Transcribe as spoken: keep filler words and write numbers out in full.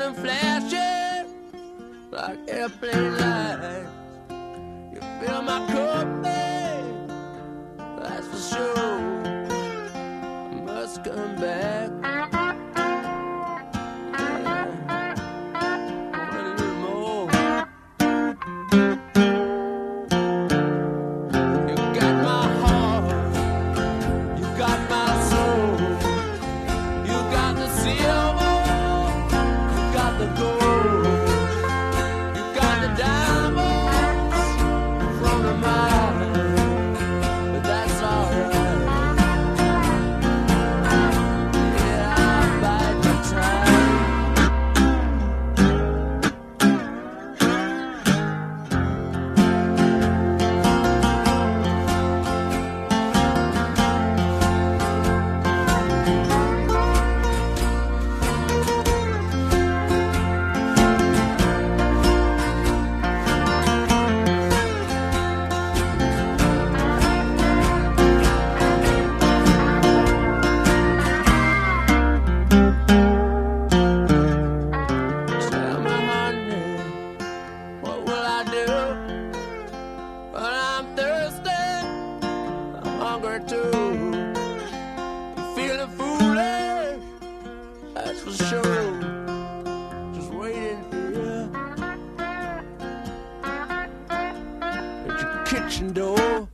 and flashing like airplane lights. You fill my cup, babe, that's for sure. I must come back. Too. I'm feeling foolish, that's for sure. Just waiting for you at your kitchen door.